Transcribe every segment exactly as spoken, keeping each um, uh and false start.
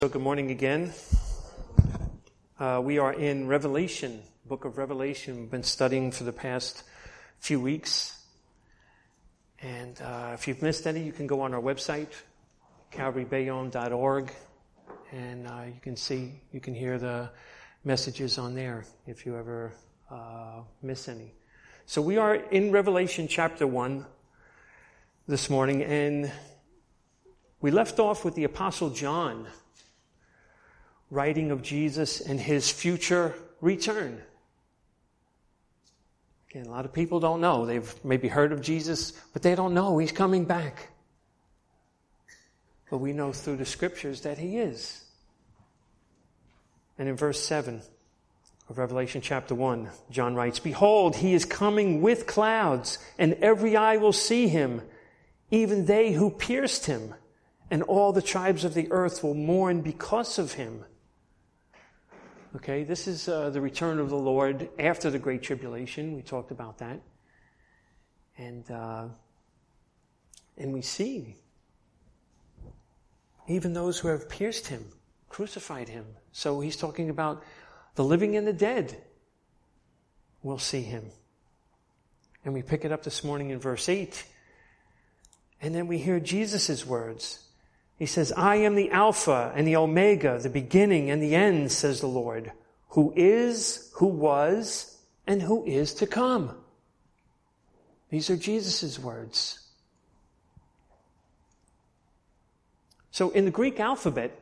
So good morning again. Uh, we are in Revelation, book of Revelation. We've been studying for the past few weeks. And uh, if you've missed any, you can go on our website, calvary bayonne dot org, and uh, you can see, you can hear the messages on there if you ever uh, miss any. So we are in Revelation chapter one this morning, and we left off with the Apostle John writing of Jesus and his future return. Again, a lot of people don't know. They've maybe heard of Jesus, but they don't know he's coming back. But we know through the scriptures that he is. And in verse seven of Revelation chapter one, John writes, "Behold, he is coming with clouds, and every eye will see him, even they who pierced him, and all the tribes of the earth will mourn because of him." Okay, this is uh, the return of the Lord after the Great Tribulation. We talked about that. And uh, and we see even those who have pierced him, crucified him. So he's talking about the living and the dead will see him. And we pick it up this morning in verse eight. And then we hear Jesus' words. He says, "I am the Alpha and the Omega, the beginning and the end, says the Lord, who is, who was, and who is to come." These are Jesus' words. So in the Greek alphabet,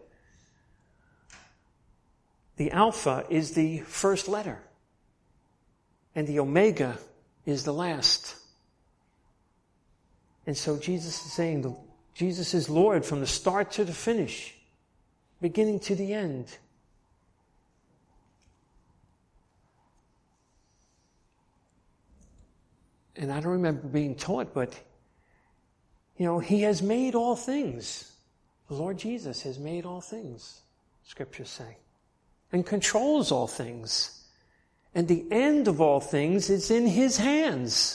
the Alpha is the first letter, and the Omega is the last. And so Jesus is saying the Jesus is Lord from the start to the finish, beginning to the end. And I don't remember being taught, but, you know, he has made all things. The Lord Jesus has made all things, scriptures say, and controls all things. And the end of all things is in his hands.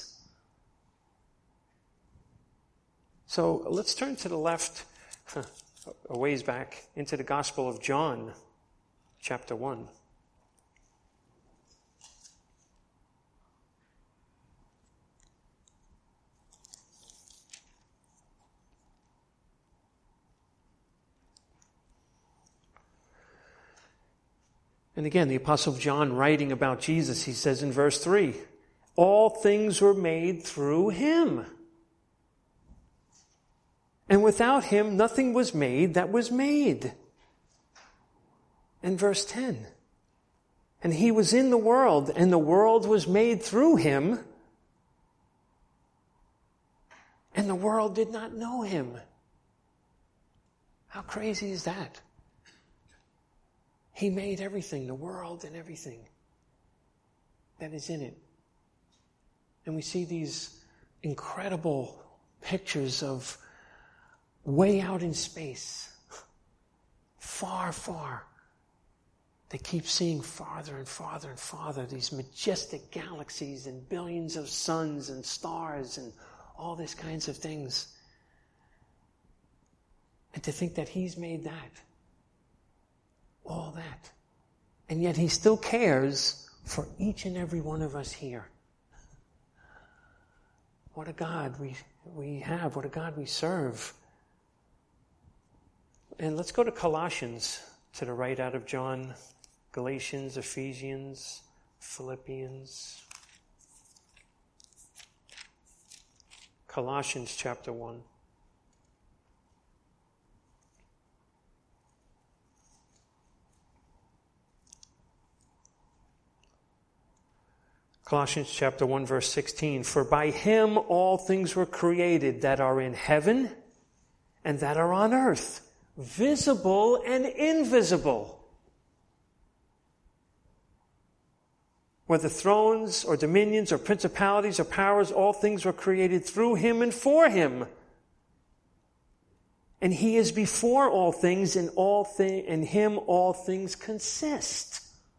So let's turn to the left, a ways back, into the Gospel of John, chapter one. And again, the Apostle John writing about Jesus, he says in verse three, "All things were made through him. And without him, nothing was made that was made." And verse ten, "And he was in the world, and the world was made through him, and the world did not know him." How crazy is that? He made everything, the world and everything that is in it. And we see these incredible pictures of way out in space, far, far. They keep seeing farther and farther and farther, these majestic galaxies and billions of suns and stars and all these kinds of things. And to think that he's made that, all that. And yet he still cares for each and every one of us here. What a God we, we have, what a God we serve. And let's go to Colossians, to the right out of John, Galatians, Ephesians, Philippians. Colossians chapter one. Colossians chapter one, verse sixteen, "For by him all things were created that are in heaven and that are on earth, visible and invisible. Whether thrones or dominions or principalities or powers, all things were created through him and for him. And he is before all things, and all thi- in him all things consist."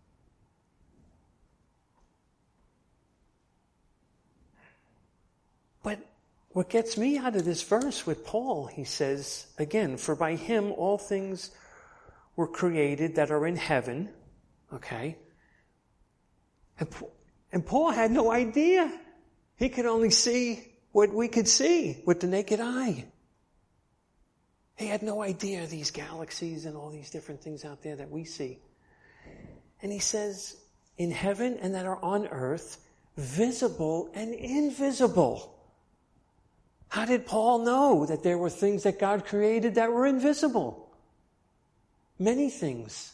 But what gets me out of this verse with Paul, he says, again, "For by him all things were created that are in heaven, okay? And, and Paul had no idea. He could only see what we could see with the naked eye. He had no idea these galaxies and all these different things out there that we see. And he says, in heaven and that are on earth, visible and invisible. How did Paul know that there were things that God created that were invisible? Many things.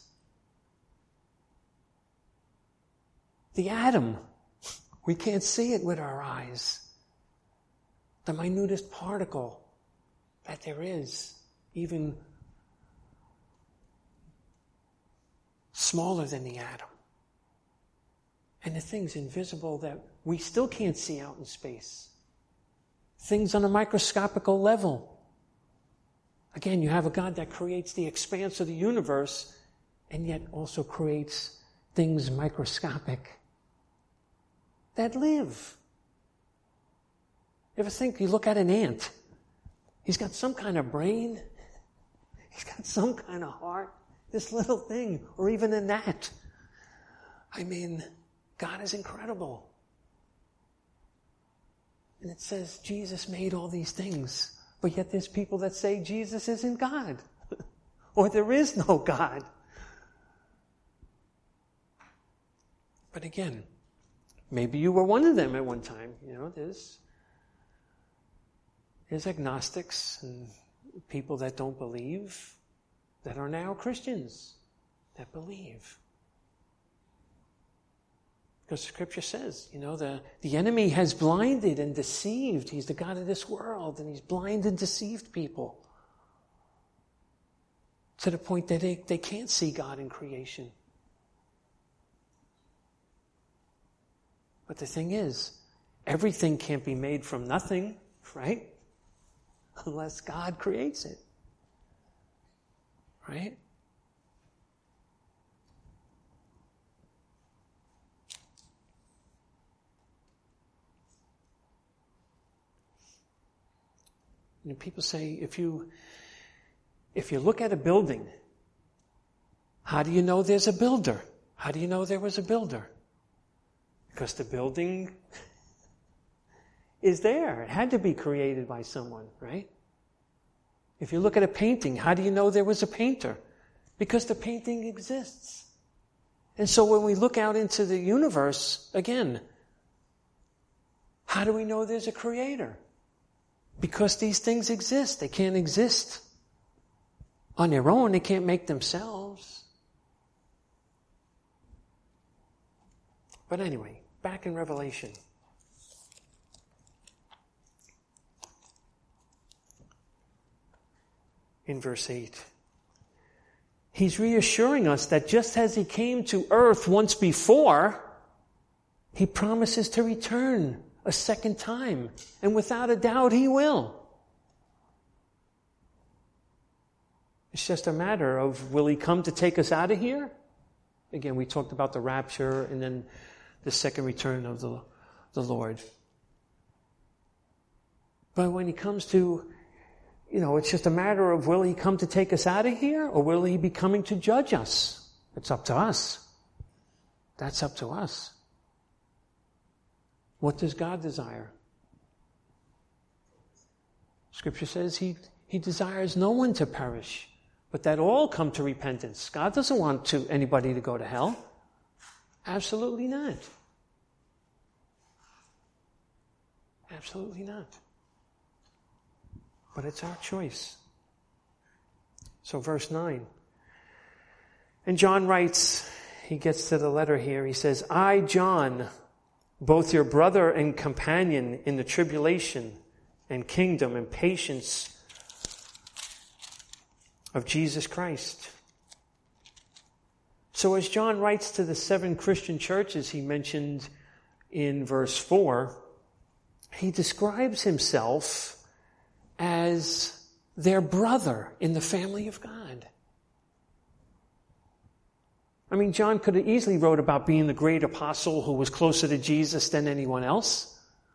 The atom, we can't see it with our eyes. The minutest particle that there is, even smaller than the atom. And the things invisible that we still can't see out in space. Things on a microscopical level. Again, you have a God that creates the expanse of the universe and yet also creates things microscopic that live. You ever think, you look at an ant, he's got some kind of brain, he's got some kind of heart, this little thing, or even a gnat. I mean, God is incredible. And it says Jesus made all these things, but yet there's people that say Jesus isn't God, or there is no God. But again, maybe you were one of them at one time. You know, there's there's agnostics and people that don't believe that are now Christians that believe. Because Scripture says, you know, the, the enemy has blinded and deceived. He's the God of this world, and he's blinded and deceived people to the point that they, they can't see God in creation. But the thing is, everything can't be made from nothing, right? Unless God creates it. Right? You know, people say, if you if you look at a building, how do you know there's a builder? How do you know there was a builder? Because the building is there. It had to be created by someone, right? If you look at a painting, how do you know there was a painter? Because the painting exists. And so when we look out into the universe, again, how do we know there's a creator? Because these things exist. They can't exist on their own. They can't make themselves. But anyway, back in Revelation. In verse eight. He's reassuring us that just as he came to earth once before, he promises to return a second time. And without a doubt, he will. It's just a matter of, will he come to take us out of here? Again, we talked about the rapture and then the second return of the, the Lord. But when he comes to, you know, it's just a matter of, will he come to take us out of here, or will he be coming to judge us? It's up to us. That's up to us. What does God desire? Scripture says he, he desires no one to perish, but that all come to repentance. God doesn't want to, anybody to go to hell. Absolutely not. Absolutely not. But it's our choice. So verse nine. And John writes, he gets to the letter here, he says, I, John, both your brother and companion in the tribulation and kingdom and patience of Jesus Christ. So as John writes to the seven Christian churches he mentioned in verse four, he describes himself as their brother in the family of God. I mean, John could have easily wrote about being the great apostle who was closer to Jesus than anyone else,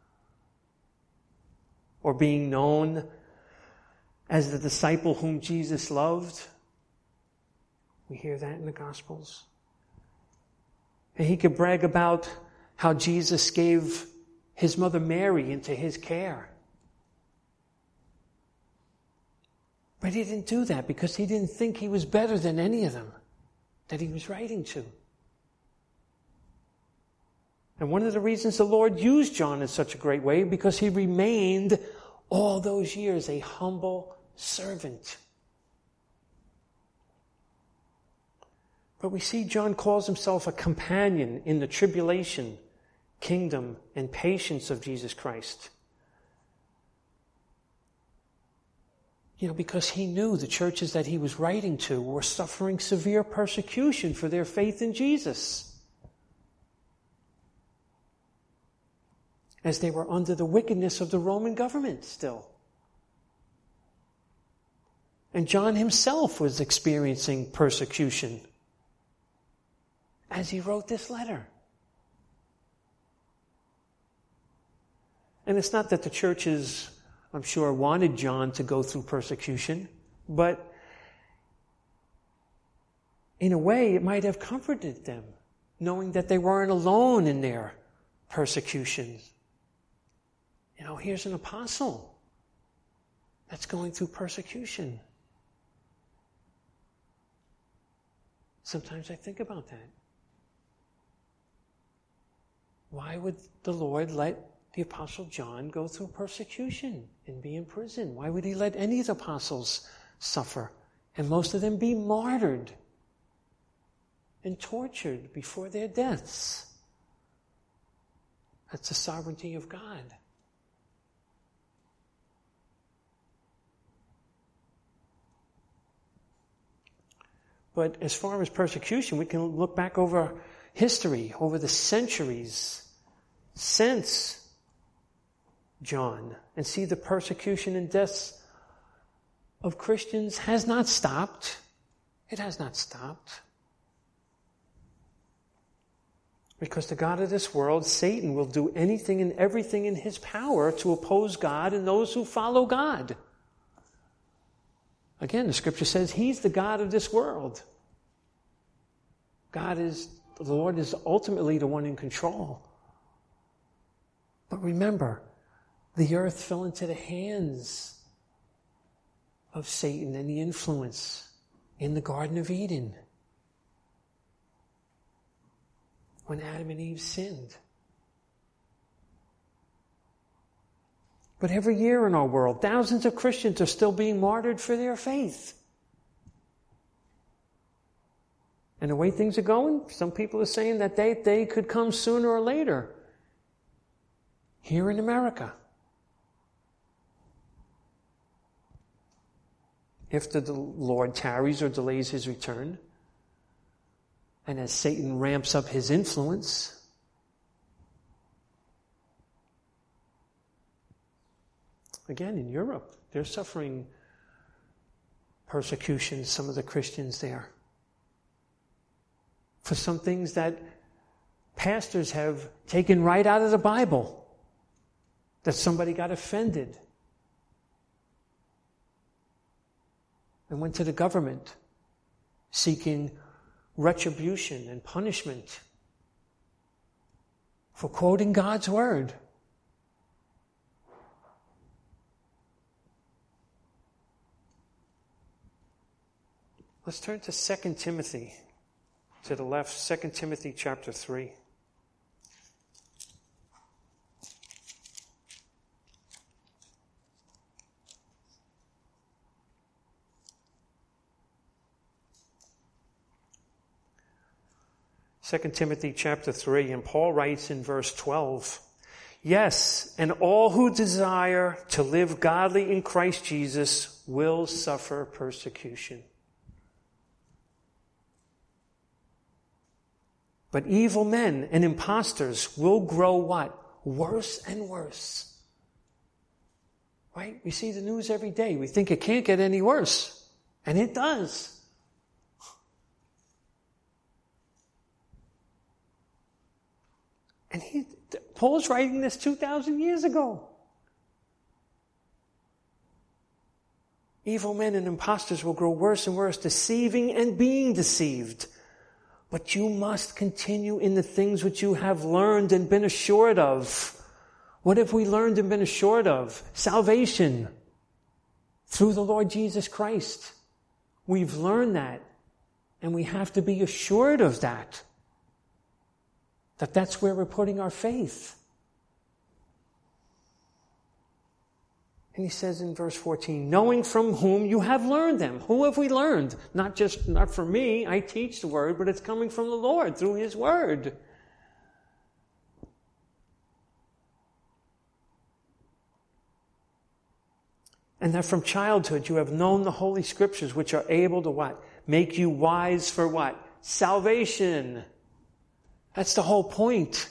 or being known as the disciple whom Jesus loved. We hear that in the Gospels. And he could brag about how Jesus gave his mother Mary into his care. But he didn't do that because he didn't think he was better than any of them that he was writing to. And one of the reasons the Lord used John in such a great way, because he remained all those years a humble servant. But we see John calls himself a companion in the tribulation, kingdom, and patience of Jesus Christ. You know, because he knew the churches that he was writing to were suffering severe persecution for their faith in Jesus, as they were under the wickedness of the Roman government still. And John himself was experiencing persecution as he wrote this letter. And it's not that the churches, I'm sure, wanted John to go through persecution, but in a way it might have comforted them, knowing that they weren't alone in their persecution. You know, here's an apostle that's going through persecution. Sometimes I think about that. Why would the Lord let the Apostle John go through persecution and be in prison? Why would he let any of the apostles suffer and most of them be martyred and tortured before their deaths? That's the sovereignty of God. But as far as persecution, we can look back over history, over the centuries since John, and see the persecution and deaths of Christians has not stopped. It has not stopped. Because the God of this world, Satan, will do anything and everything in his power to oppose God and those who follow God. Again, the scripture says he's the God of this world. God is, the Lord is ultimately the one in control. But remember, the earth fell into the hands of Satan and the influence in the Garden of Eden when Adam and Eve sinned. But every year in our world, thousands of Christians are still being martyred for their faith. And the way things are going, some people are saying that they, they could come sooner or later here in America. If the Lord tarries or delays his return, and as Satan ramps up his influence, again, in Europe, they're suffering persecution, some of the Christians there, for some things that pastors have taken right out of the Bible, that somebody got offended and went to the government seeking retribution and punishment for quoting God's word. Let's turn to Second Timothy, to the left, Second Timothy chapter three. Second Timothy chapter three, and Paul writes in verse twelve, "Yes, and all who desire to live godly in Christ Jesus will suffer persecution. But evil men and impostors will grow what? Worse and worse." Right? We see the news every day. We think it can't get any worse. And it does. And he, Paul's writing this two thousand years ago. Evil men and impostors will grow worse and worse, deceiving and being deceived. But you must continue in the things which you have learned and been assured of. What have we learned and been assured of? Salvation through the Lord Jesus Christ. We've learned that, and we have to be assured of that. That that's where we're putting our faith. And he says in verse fourteen, knowing from whom you have learned them. Who have we learned? Not just, not from me, I teach the word, but it's coming from the Lord through his word. And that from childhood you have known the Holy Scriptures, which are able to what? Make you wise for what? Salvation. That's the whole point.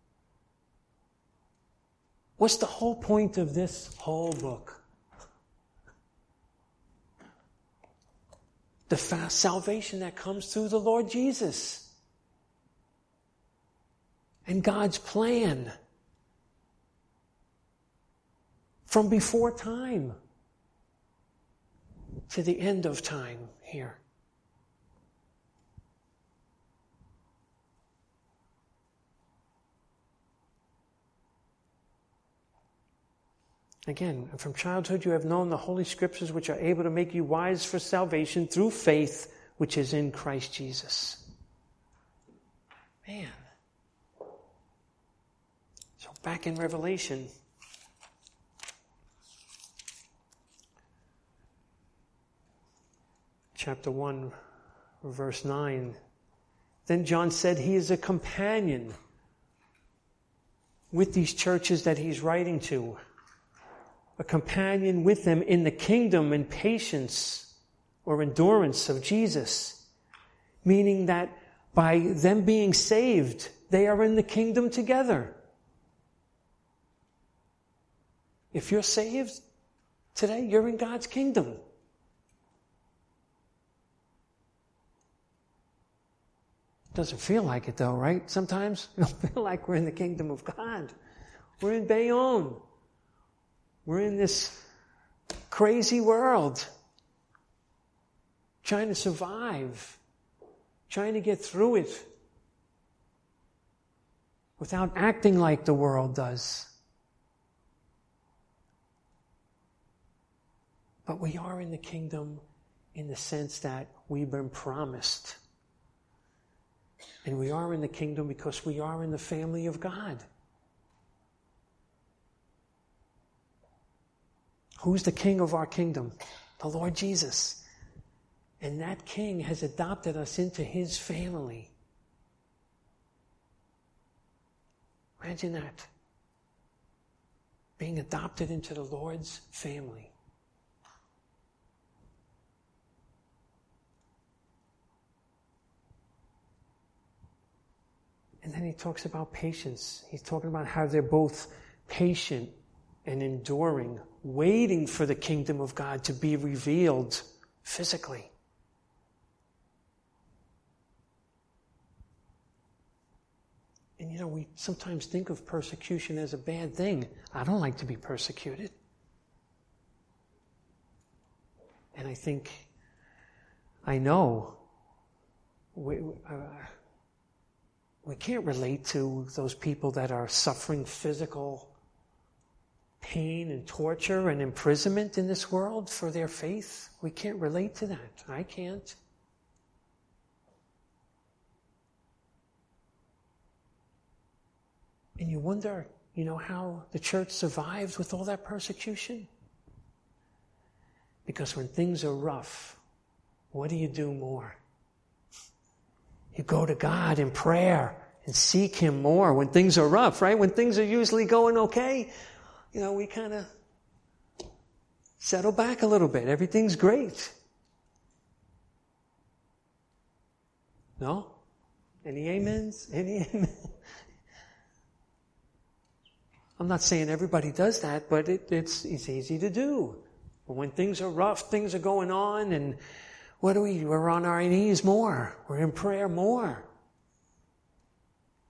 What's the whole point of this whole book? The fast salvation that comes through the Lord Jesus. And God's plan. From before time to the end of time here. Again, from childhood you have known the Holy Scriptures, which are able to make you wise for salvation through faith, which is in Christ Jesus. Man. So back in Revelation, chapter one, verse nine. Then John said he is a companion with these churches that he's writing to. A companion with them in the kingdom and patience or endurance of Jesus. Meaning that by them being saved, they are in the kingdom together. If you're saved today, you're in God's kingdom. Doesn't feel like it though, right? Sometimes we don't feel like we're in the kingdom of God. We're in Bayonne. We're in this crazy world. Trying to survive. Trying to get through it. Without acting like the world does. But we are in the kingdom in the sense that we've been promised. And we are in the kingdom because we are in the family of God. Who's the king of our kingdom? The Lord Jesus. And that king has adopted us into his family. Imagine that. Being adopted into the Lord's family. And then he talks about patience. He's talking about how they're both patient and enduring, waiting for the kingdom of God to be revealed physically. And you know, we sometimes think of persecution as a bad thing. I don't like to be persecuted. And I think, I know, we, uh, we can't relate to those people that are suffering physical pain and torture and imprisonment in this world for their faith. We can't relate to that. I can't. And you wonder, you know, how the church survived with all that persecution? Because when things are rough, what do you do more? You go to God in prayer and seek Him more when things are rough, right? When things are usually going okay, you know, we kind of settle back a little bit. Everything's great. No? Any amens? Any amens? I'm not saying everybody does that, but it, it's, it's easy to do. But when things are rough, things are going on, and what do we, we're on our knees more. We're in prayer more.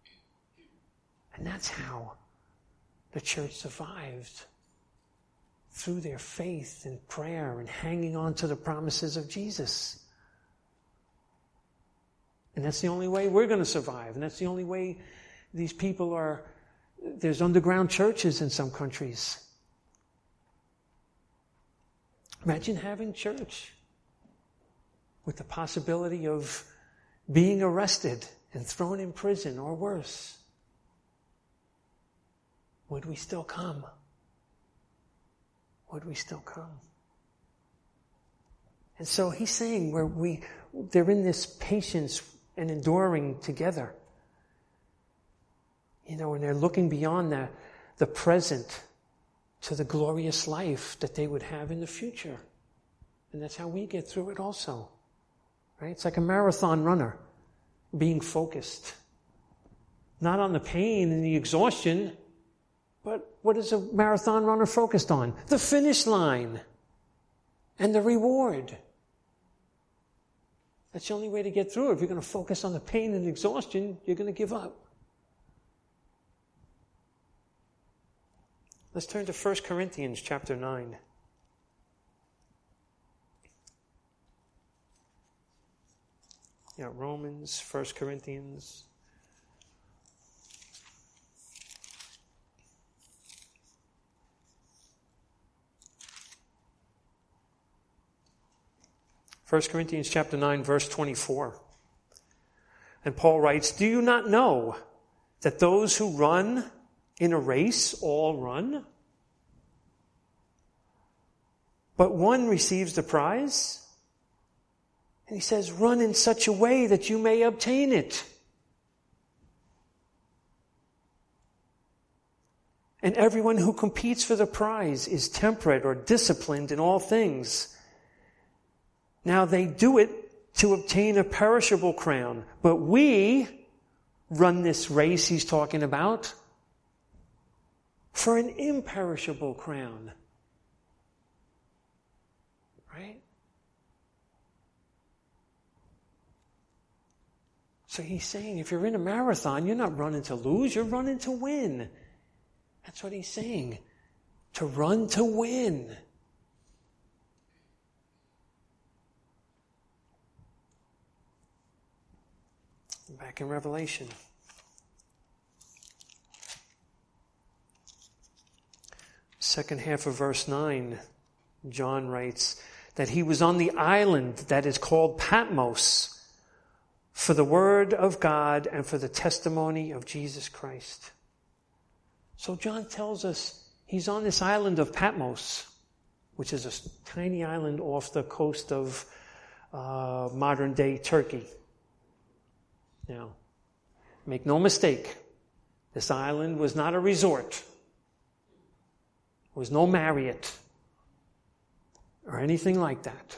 And that's how the church survived through their faith and prayer and hanging on to the promises of Jesus. And that's the only way we're going to survive. And that's the only way these people are. There's underground churches in some countries. Imagine having church with the possibility of being arrested and thrown in prison or worse. Would we still come? Would we still come? And so he's saying where we, they're in this patience and enduring together. You know, and they're looking beyond the, the present to the glorious life that they would have in the future. And that's how we get through it also. Right? It's like a marathon runner being focused. Not on the pain and the exhaustion, but what is a marathon runner focused on? The finish line and the reward. That's the only way to get through it. If you're going to focus on the pain and exhaustion, you're going to give up. Let's turn to First Corinthians chapter nine. Yeah, Romans, First Corinthians. First Corinthians chapter nine, verse twenty-four. And Paul writes, "Do you not know that those who run in a race all run, but one receives the prize?" And he says, "Run in such a way that you may obtain it. And everyone who competes for the prize is temperate or disciplined in all things. Now they do it to obtain a perishable crown, but we run this race," he's talking about, "for an imperishable crown." Right? So he's saying if you're in a marathon, you're not running to lose, you're running to win. That's what he's saying. To run to win. Back in Revelation. Second half of verse nine, John writes that he was on the island that is called Patmos for the word of God and for the testimony of Jesus Christ. So John tells us he's on this island of Patmos, which is a tiny island off the coast of uh, modern-day Turkey. Now, make no mistake, this island was not a resort. There was no Marriott or anything like that.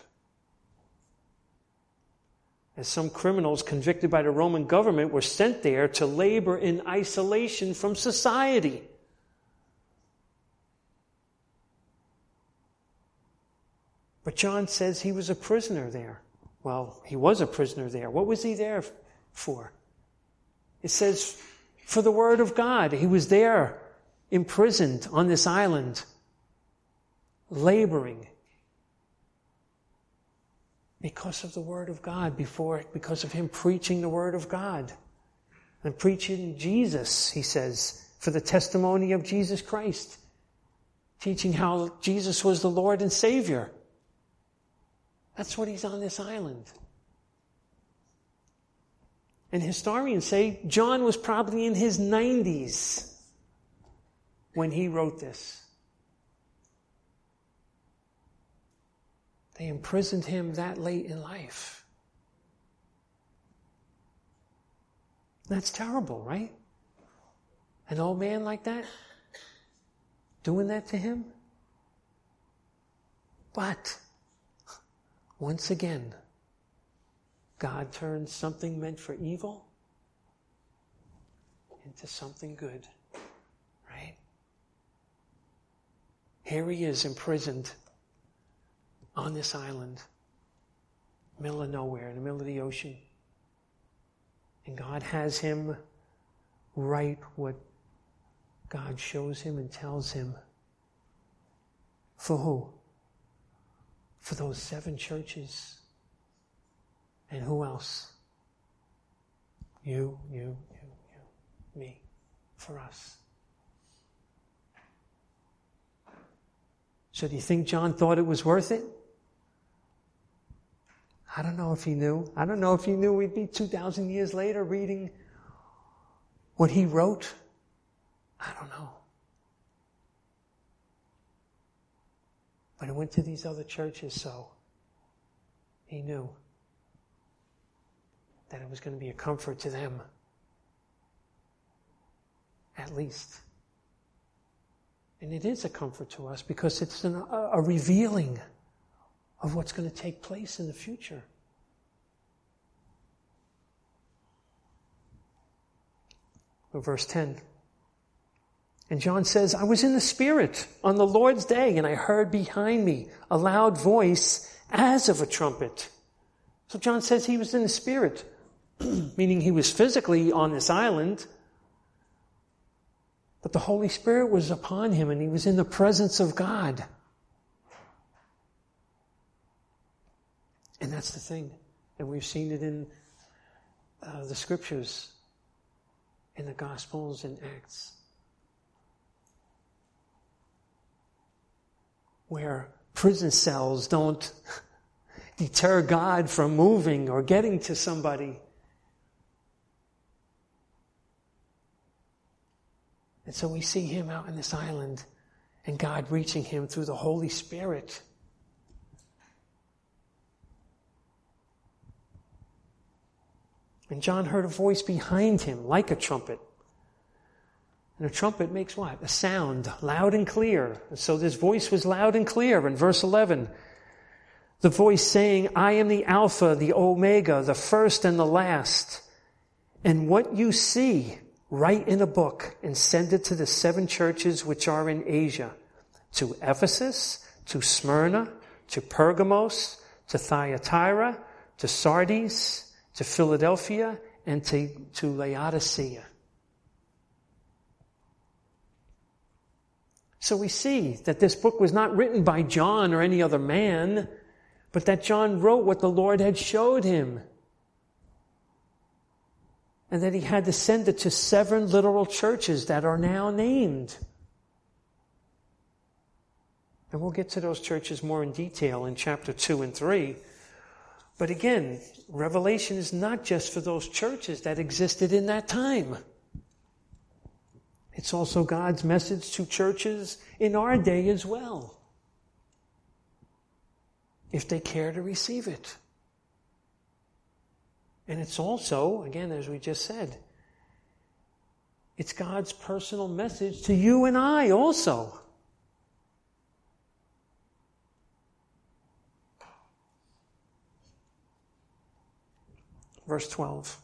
As some criminals convicted by the Roman government were sent there to labor in isolation from society. But John says he was a prisoner there. Well, he was a prisoner there. What was he there for? It says, for the word of God. He was there, imprisoned on this island, laboring because of the word of God, before because of him preaching the word of God and preaching Jesus, he says, for the testimony of Jesus Christ, teaching how Jesus was the Lord and Savior. That's what he's on this island. And historians say John was probably in his nineties when he wrote this. They imprisoned him that late in life. That's terrible, right? An old man like that? Doing that to him? But, once again, God turns something meant for evil into something good, right? Here he is imprisoned on this island, middle of nowhere, in the middle of the ocean. And God has him write what God shows him and tells him. For who? For those seven churches. And who else? You, you, you, you, me. For us. So do you think John thought it was worth it? I don't know if he knew. I don't know if he knew we'd be two thousand years later reading what he wrote. I don't know. But he went to these other churches, so he knew that it was going to be a comfort to them. At least. And it is a comfort to us because it's an, a, a revealing of what's going to take place in the future. Verse ten. And John says, I was in the Spirit on the Lord's day, and I heard behind me a loud voice as of a trumpet. So John says he was in the Spirit, meaning he was physically on this island, but the Holy Spirit was upon him, and he was in the presence of God. And that's the thing. And we've seen it in uh, the Scriptures, in the Gospels and Acts, where prison cells don't deter God from moving or getting to somebody. And so we see him out in this island and God reaching him through the Holy Spirit. And John heard a voice behind him like a trumpet. And a trumpet makes what? A sound, loud and clear. And so this voice was loud and clear in verse eleven. The voice saying, I am the Alpha, the Omega, the first and the last. And what you see, write in a book and send it to the seven churches which are in Asia, to Ephesus, to Smyrna, to Pergamos, to Thyatira, to Sardis, to Philadelphia, and to, to Laodicea. So we see that this book was not written by John or any other man, but that John wrote what the Lord had showed him. And that he had to send it to seven literal churches that are now named. And we'll get to those churches more in detail in chapter two and three. But again, Revelation is not just for those churches that existed in that time. It's also God's message to churches in our day as well, if they care to receive it. And it's also, again, as we just said, it's God's personal message to you and I also. Verse twelve.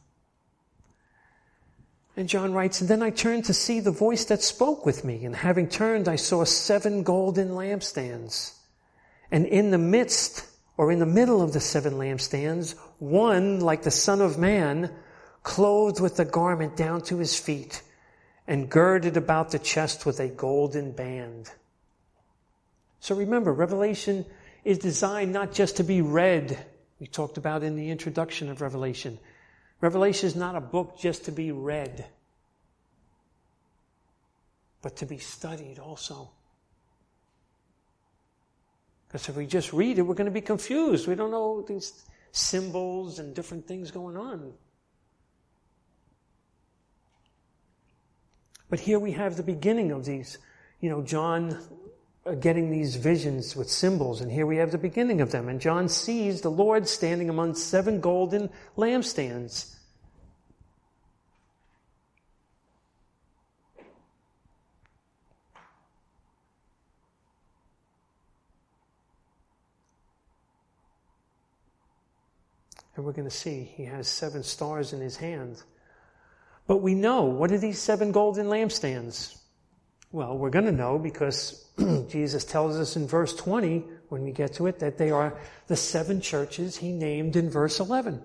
And John writes, and then I turned to see the voice that spoke with me. And having turned, I saw seven golden lampstands. And in the midst, or in the middle of the seven lampstands, one like the Son of Man, clothed with a garment down to his feet, and girded about the chest with a golden band. So remember, Revelation is designed not just to be read. We talked about in the introduction of Revelation. Revelation is not a book just to be read, but to be studied also. Because if we just read it, we're going to be confused. We don't know these symbols and different things going on. But here we have the beginning of these, you know, John getting these visions with symbols, and here we have the beginning of them. And John sees the Lord standing among seven golden lampstands. And we're going to see he has seven stars in his hand. But we know, what are these seven golden lampstands? Well, we're going to know because Jesus tells us in verse twenty, when we get to it, that they are the seven churches he named in verse eleven.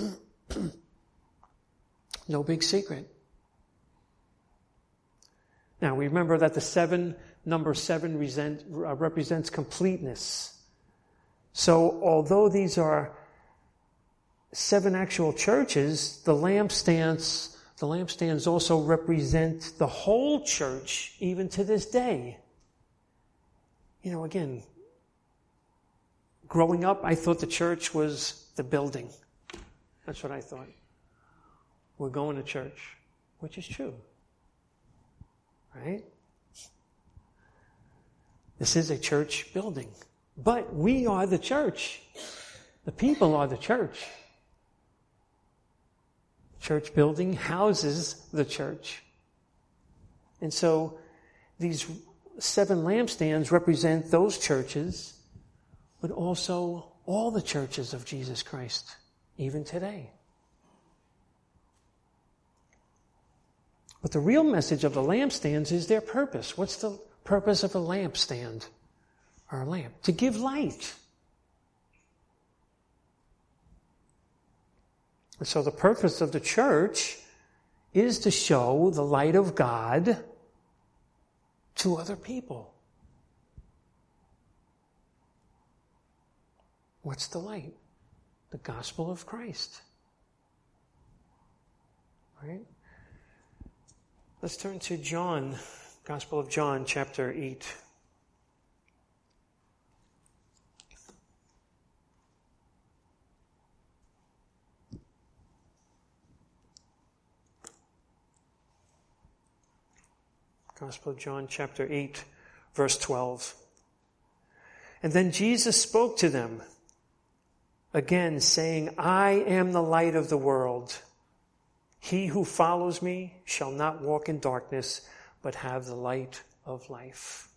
No big secret. Now, we remember that the seven, number seven resent, uh, represents completeness. So, although these are seven actual churches, the lampstands, the lampstands also represent the whole church, even to this day. You know, again, growing up, I thought the church was the building. That's what I thought. We're going to church, which is true. Right? This is a church building. But we are the church. The people are the church. Church building houses the church. And so these seven lampstands represent those churches, but also all the churches of Jesus Christ, even today. But the real message of the lampstands is their purpose. What's the purpose of a lampstand or a lamp? To give light. And so the purpose of the church is to show the light of God to other people. What's the light? The gospel of Christ. Right? Let's turn to John, Gospel of John, chapter eight. Gospel of John, chapter eight, verse twelve. And then Jesus spoke to them again, saying, I am the light of the world. He who follows me shall not walk in darkness, but have the light of life.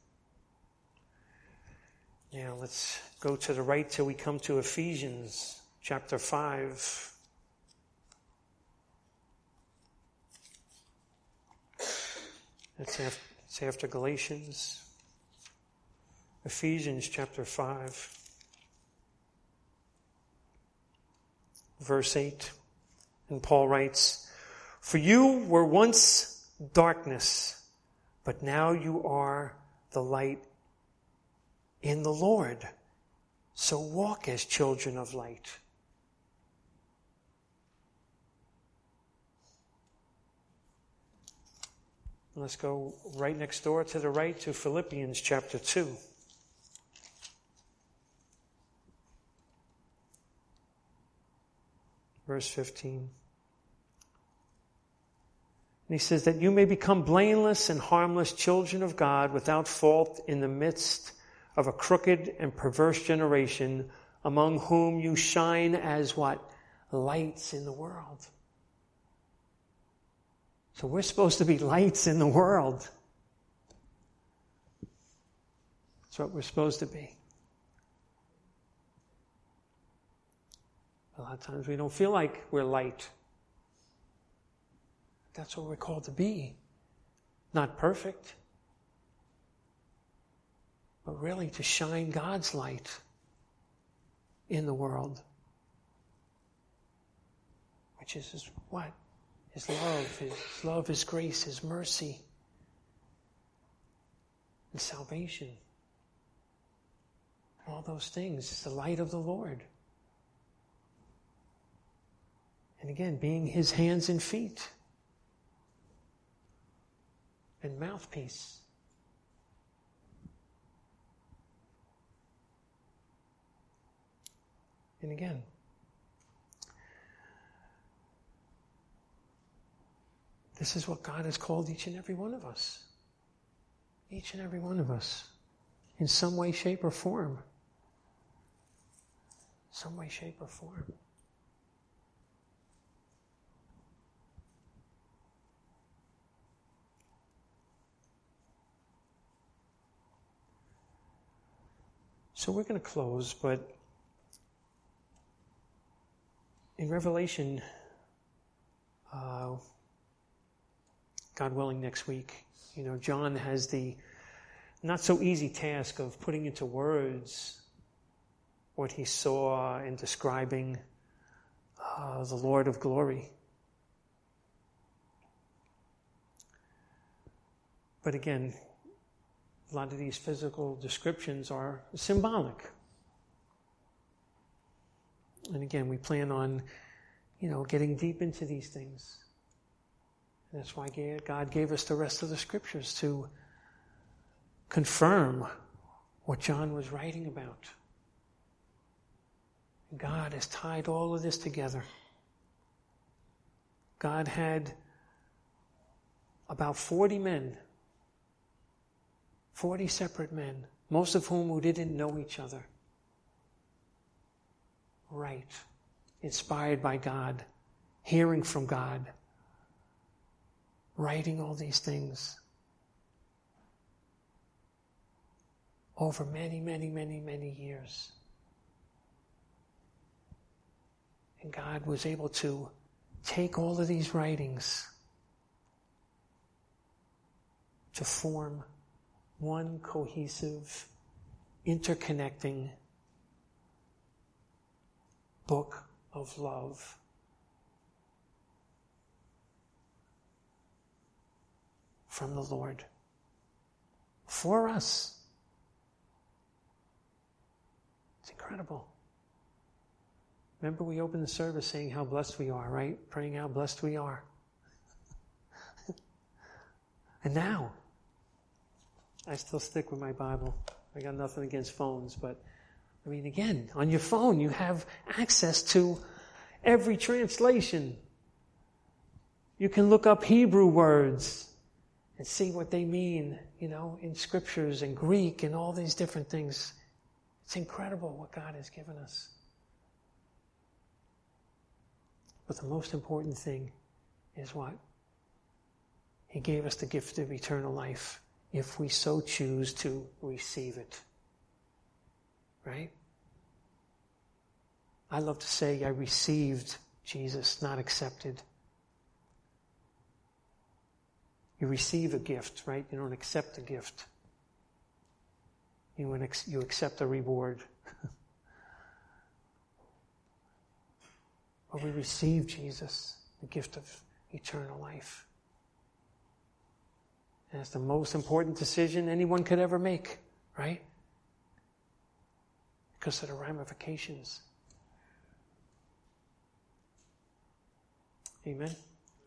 Now let's go to the right till we come to Ephesians chapter five. That's after, it's after Galatians. Ephesians chapter five. Verse eight. And Paul writes, for you were once darkness, but now you are the light in the Lord. So walk as children of light. Let's go right next door to the right to Philippians chapter two. Verse fifteen. And he says that you may become blameless and harmless children of God without fault in the midst of a crooked and perverse generation among whom you shine as what? Lights in the world. So we're supposed to be lights in the world. That's what we're supposed to be. A lot of times we don't feel like we're light. That's what we're called to be. Not perfect, but really to shine God's light in the world. Which is his what? His love, his love, his grace, his mercy, and salvation. All those things. It's the light of the Lord. And again, being his hands and feet. And mouthpiece. And again, this is what God has called each and every one of us. Each and every one of us. In some way, shape, or form. Some way, shape, or form. So we're going to close, but in Revelation, uh, God willing, next week, you know, John has the not so easy task of putting into words what he saw and describing uh, the Lord of glory. But again, a lot of these physical descriptions are symbolic. And again, we plan on, you know, getting deep into these things. And that's why God gave us the rest of the scriptures to confirm what John was writing about. God has tied all of this together. God had about forty men, forty separate men, most of whom who didn't know each other. Right. Inspired by God, hearing from God, writing all these things over many, many, many, many years. And God was able to take all of these writings to form one cohesive, interconnecting book of love. From the Lord. For us. It's incredible. Remember we opened the service saying how blessed we are, right? Praying how blessed we are. And now, I still stick with my Bible. I got nothing against phones, but I mean, again, on your phone you have access to every translation. You can look up Hebrew words and see what they mean, you know, in scriptures and Greek and all these different things. It's incredible what God has given us. But the most important thing is what? He gave us the gift of eternal life if we so choose to receive it. Right? I love to say I received Jesus, not accepted. You receive a gift, right? You don't accept a gift. You, you accept a reward. But we receive Jesus, the gift of eternal life. And it's the most important decision anyone could ever make, right? Because of the ramifications. Amen.